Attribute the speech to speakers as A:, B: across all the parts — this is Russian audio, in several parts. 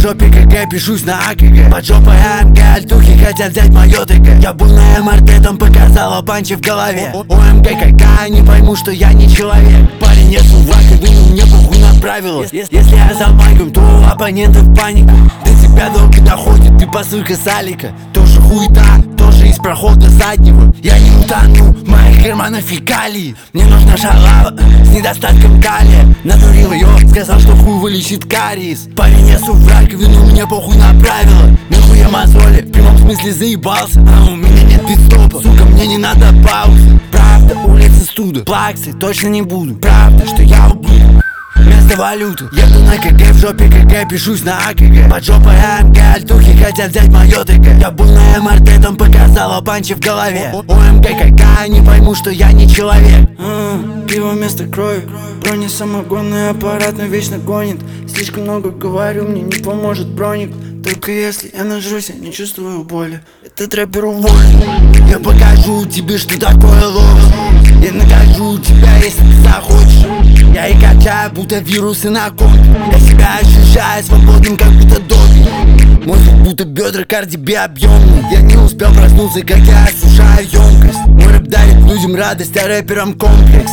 A: жопе КГ, пишусь на АКГ. Под жопой АМГ, альтухи хотят взять моё ТГ. Я был на МРТ, там показала панчи в голове. ОМГ КК, не пойму, что я не человек. Парень, я сувак, и думал, мне похуй на правила. Если я за майком, то у оппонентов паника. До тебя долго доходит, ты посылка салика. Тоже хуета, тоже из прохода заднего. Я не утону, моих карманов фекалии. Мне нужна шалава с недостатком калия. Надурил ее, сказал, что хуй вылечит кариес. Парень, я сув в раковину, мне похуй на правила. Нахуя мозоли, в прямом смысле заебался. А у меня нет пидстопа, сука, мне не надо паузы. Правда, улица студа, плаксы точно не буду. Правда, что я ублюдок, вместо валюты. Еду на КГ, в жопе КГ, пишусь на АКГ. Под жопой АМГ, альтухи хотят взять моё ТГ. Я был на МРТ, там показала панчи в голове. ОМГ КК, не пойму, что я не человек.
B: Пиво вместо крови, брони самогонный аппарат, но вечно гонит. Слишком много говорю, мне не поможет броник. Только если я нажрусь, я не чувствую боли. Этот рэпер уволен.
A: Я покажу тебе, что такое ложь. Я накажу тебя, если ты захочешь. Я и качаю, будто вирусы на компе. Я себя ощущаю свободным, как будто Добби. Мой звук будто бедра Карди Би объемный. Я не успел проснуться, как я осушаю емкость. Мой рэп дарит людям радость, а рэперам комплекс.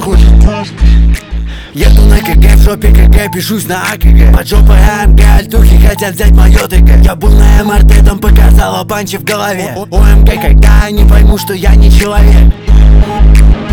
A: Еду на КГ, в жопе КГ, пишусь на АКГ. Под жопой АМГ, альтухи хотят взять моё ТГ. Я был на МРТ, там показала панчи в голове. ОМГ КК, не пойму, что я не человек.